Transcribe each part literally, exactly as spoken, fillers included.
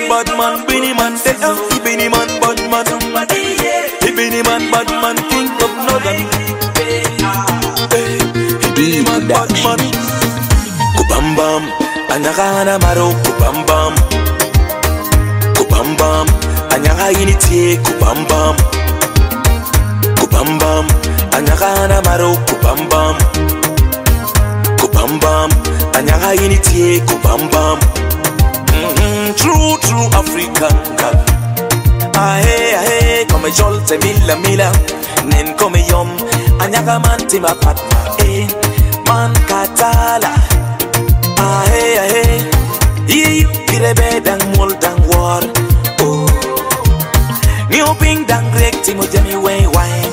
bad man, Benny man, say oh, Benny man, bad man, the Benny man, bad man, king of northern. Benny man, bad man. Kubam bam, anyagana maro kubam bam, kubam bam, anyaga initi kubam bam, kubam bam, anyagana maro kubam bam, kubam bam, anyaga initi kubam bam. True, true African girl. Ahe, ahe, come jolte mila mila, nen come yom, anyaka manti mapatma, eh, man katala. Ahe, ahe, you kirebe dang mol dang war, oh. New ping dang grek timo jami way wine,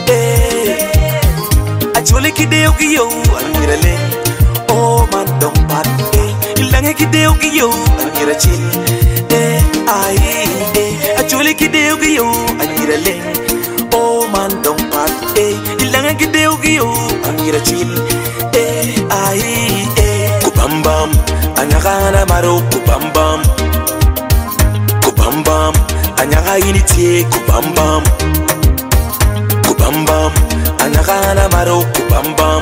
eh. Actually kide uki yo, anirale, oh man dong pat, eh. Ilange kide uki yo, anira chill, eh. Aye, eh. Actually kide uki yo, anira le, oh man dong pat, eh. Ilange kide uki yo, anira chill, eh. Aye, eh. Kubam bam, anyagana maro kubam bam, kubam bam, anyaga initi kubam bam, kubam bam, anyagana maro kubam bam,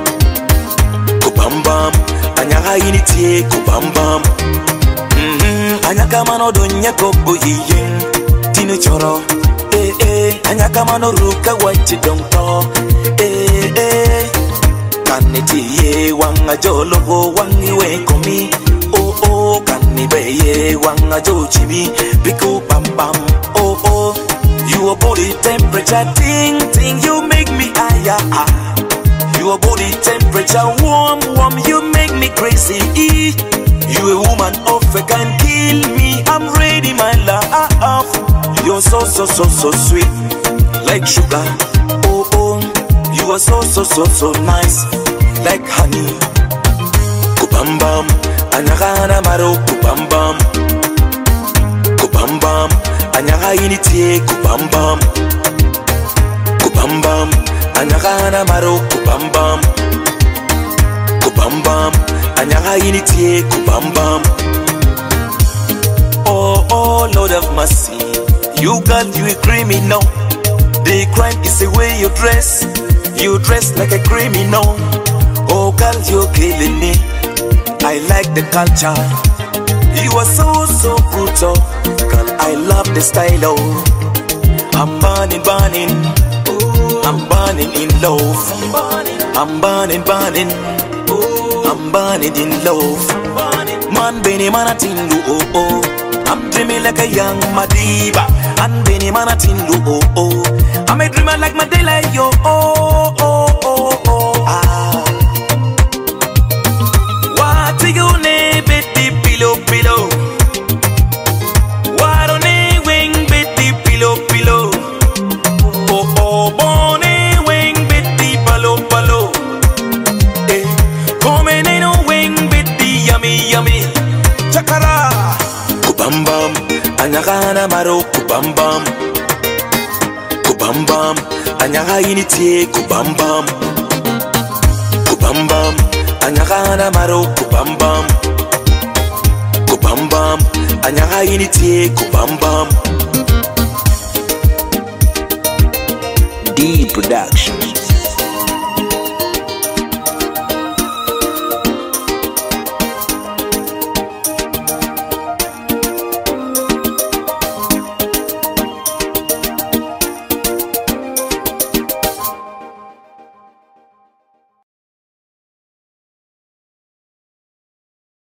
kubam bam, anyaga initi kubam bam. Mhm, anyaka mano donya kobo yin, tinu choro, eh eh, anyaka mano ruka wachi dongto, eh eh. Kaniti ye wanga jolo go wangi we komi, oh oh. Kanibe ye wanga jo chibi, piku bam bam, oh oh. Your body temperature ting ting, you make me higher. Your body temperature warm warm, you make me crazy. You a woman of a can kill me, I'm ready my love. You're so so so so sweet, like sugar, oh oh. You are so so so so nice, like honey. Kubam bam, anyagana maro kubam bam, kubam bam, anyaga initi kubam bam, kubam bam, anyagana maro kubam bam, kubam bam, anyaga initi kubam bam. Oh oh Lord of mercy, you girl you a criminal. The crime is the way you dress. You dress like a criminal. Oh girl, you're killing me. I like the culture. You are so, so brutal. Girl, I love the style, oh. I'm burning, burning. I'm burning in love. I'm burning, burning. I'm burning in love. Man, Benny Manatindu, oh, oh. I'm dreaming like a young Madiba. And Benny Manatindu, oh, oh. I'm a dreamer like Mandela, yo, oh, oh, oh, oh, ah. What do you need, bitty pillow, pillow? What on a wing, bitty pillow, pillow? Oh, oh, bonny wing, bitty palo, palo. Eh, come in a wing, bitty yummy, yummy. Chakara. Kubam bam, anyagana maro kubam bam. Kubam bam, anyaga initi kubam bam, kubam bam, anyagana maro kubam bam, kubam bam, anyaga initi kubam bam. D Production.